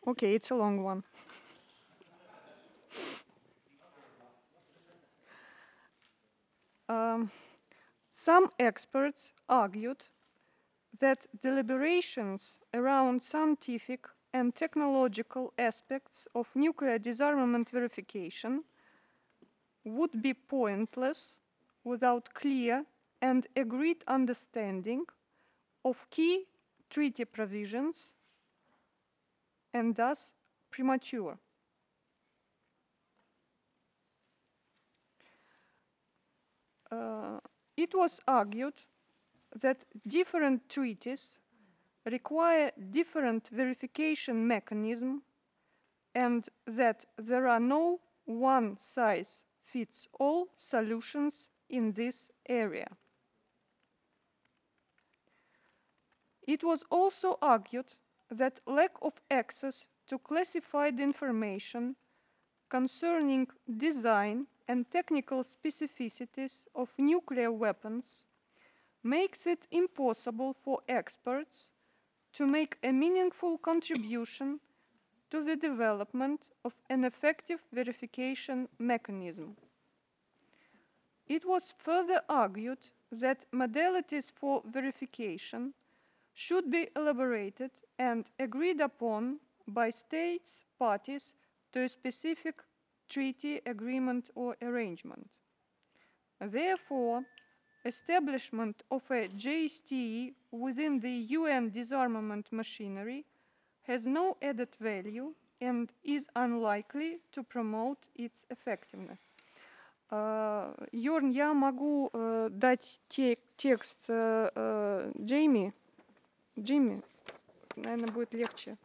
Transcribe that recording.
Okay, it's a long one. Um, some experts argued that deliberations around scientific and technological aspects of nuclear disarmament verification would be pointless without clear and agreed understanding of key treaty provisions and thus premature. It was argued that different treaties require different verification mechanisms and that there are no one-size-fits-all solutions in this area. It was also argued that lack of access to classified information concerning design and technical specificities of nuclear weapons makes it impossible for experts to make a meaningful contribution to the development of an effective verification mechanism. It was further argued that modalities for verification should be elaborated and agreed upon by states parties to a specific treaty, agreement, or arrangement. Therefore, establishment of a JSTE within the UN disarmament machinery has no added value and is unlikely to promote its effectiveness. Йорн, я могу дать текст Джимми, наверное, будет легче.